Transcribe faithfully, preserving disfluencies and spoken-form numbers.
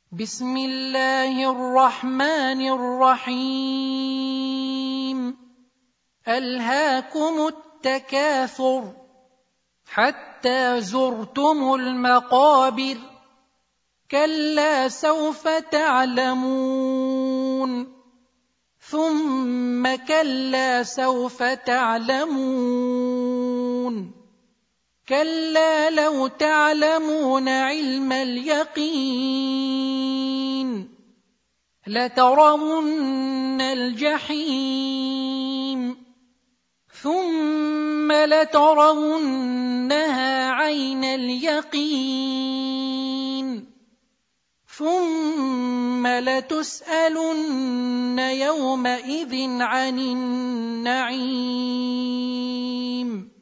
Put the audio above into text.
بسم الله الرحمن الرحيم ألهاكم التكاثر حتى زرتم المقابر كلا سوف تعلمون ثم كلا سوف تعلمون كلا لو تعلمون علم اليقين لترون الجحيم ثم لترونها عين اليقين ثم لتسألن يومئذ عن النعيم